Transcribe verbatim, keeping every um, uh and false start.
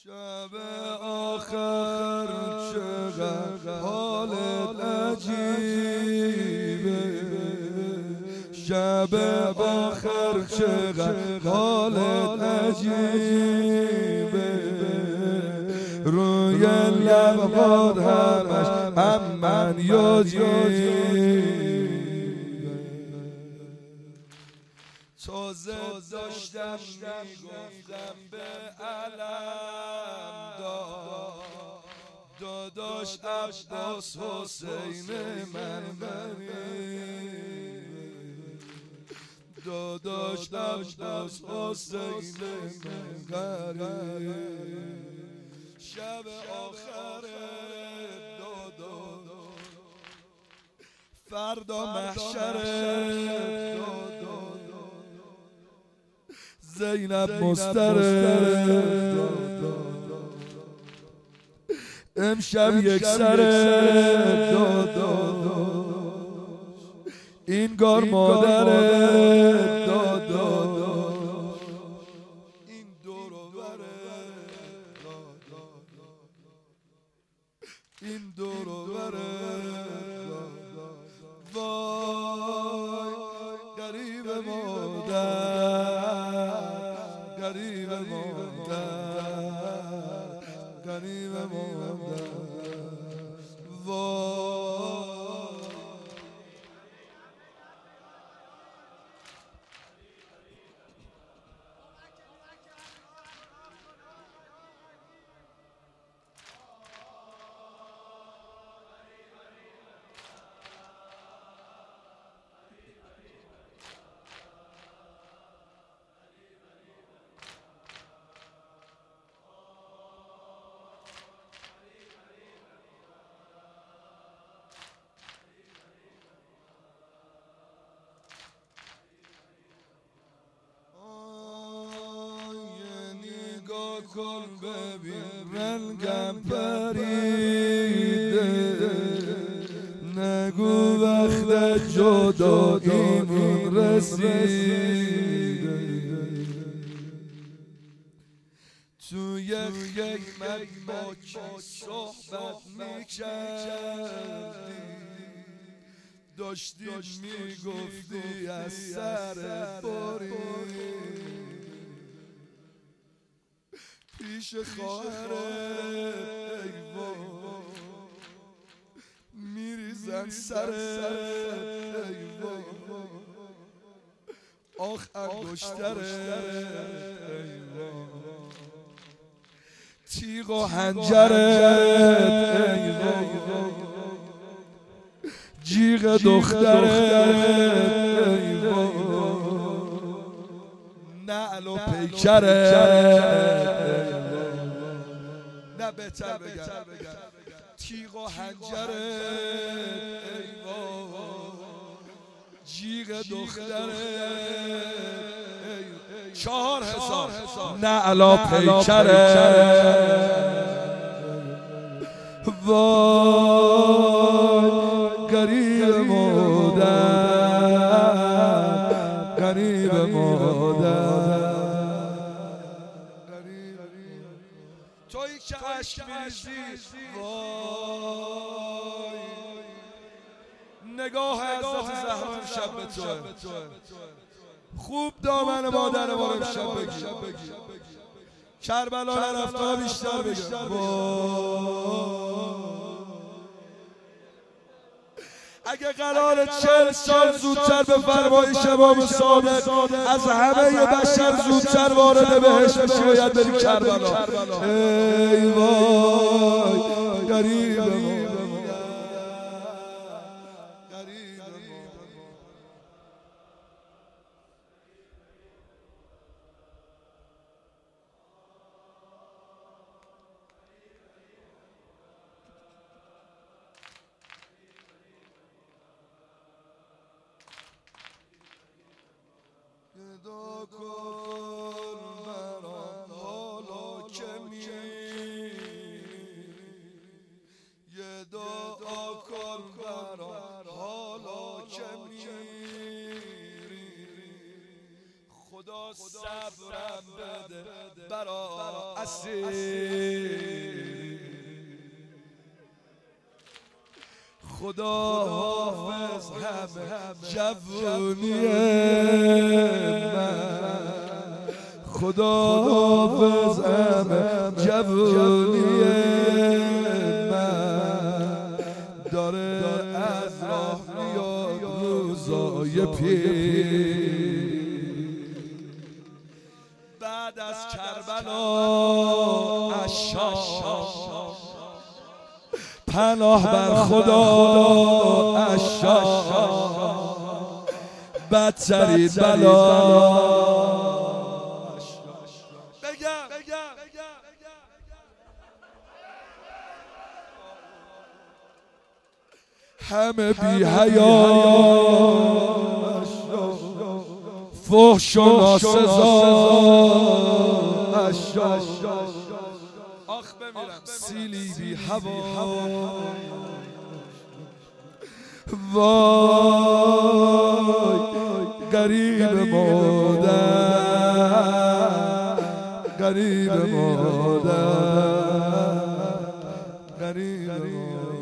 شب آخر چقدر حالت عجیبه، شب آخر چقدر حالت عجیبه، روی لبات همش هم من یادیه. تازه داشتم میگفتم به علم داد داداش عباس حسین من غریب، داداش عباس حسین من غریب. شب آخر دادا فردا محشره، زینب مستره، امشب یک سره، این گار مادره، این دور و بره، این دور و بره. وای غریب مادر، غریب مادر، غریب مادر. وای کن ببین رنگم پریده، نگو وقت جداییمون رسیده، تو یک قیمت با کی صحبت میکردی، داشتی میگفتی از سر باری، پیش خواهرت ایوان میریزن سرت ایوان، آخ انگشترت ایوان، تیغ و حنجرت ایوان، جیغ دخترت ایوان، نعل و پیکرت، نه بهتر بگم تیغ و حنجرت ایوان، جیغ دخترت چهار حساب، نعل و پیکرت. وای غریب مادر، غریب مادر، تویی که عشق میریزی. وای نگاه حضرت زهرا امشب به توه، خوب دامن مادر ما رو امشب بگی، کربلا نرفته بیشتر بگه. اگه قرار چهل سال زودتر به فرمایش امام صادق از همه بشر زودتر وارد بهشت بشی باید بری کربلا. ای وای غریب ما، گدا کن مرا حالا که میری، یه دعا کن مرا حالا که میری، خدا صبرم بده برا خدا حافظ همه جوونی من، خدا حافظ همه جوونی من، داره از راه میاد روزای پیر. بعد از کربلا عشاق پناه بر خدا عشاق، بدترین بلا. بگم همه بی حیا، فحش و ناسزا، آخ بمیرم سیلی بی هوا. وای غریب مادر، غریب مادر، غریب مادر.